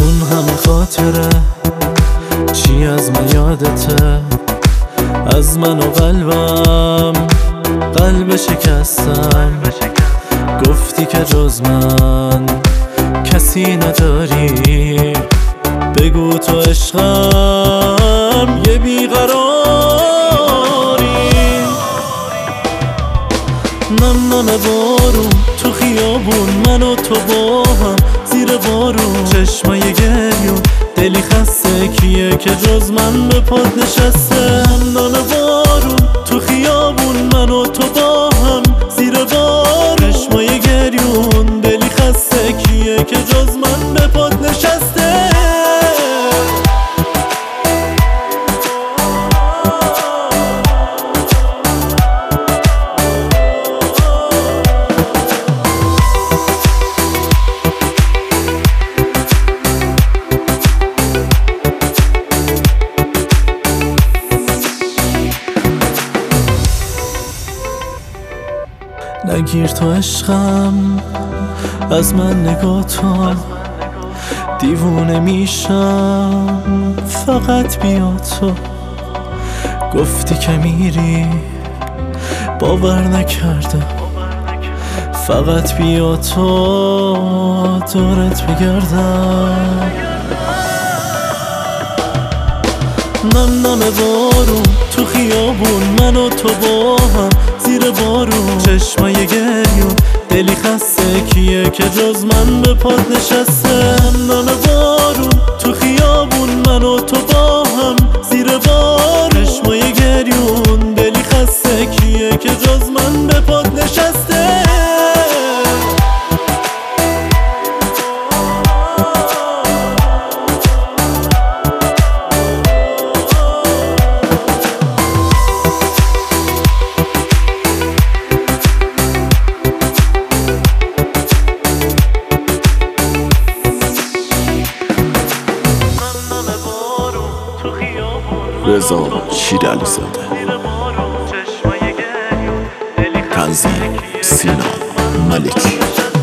اون همه خاطره چی از من یادته؟ از من و قلبم قلب شکستم، گفتی که جز من کسی نداری. بگو تو عشقم یه بیقراری. نم نم بارون تو خیابون، من و تو با هم زیر بارون، چشمای گریون دلی خسته، کیه که جز من به پات نشسته؟ نم نم بارون تو خیابون، من و تو با هم زیر بارون، چشمای گریون دلی خسته، کیه که جز من به پات نشسته؟ نگیر تو عشقم از من نگاه تو، دیوونه میشم فقط بیا تو. گفتی که میری باور نکردم، فقط بیا تو دورت بگردم. نم نم بارون تو خیابون، من و تو با هم زیر بارون، چشمای گریون دلی خسته، کیه که جز من به پات نشسته؟ نم نم بارون تو خیابون، من و تو با هم زیر بارون، چشمای گریون دلی خسته، کیه که جز من به پات نشسته؟ رضا شیرعلیزاده، تنظیم سینا ملکی.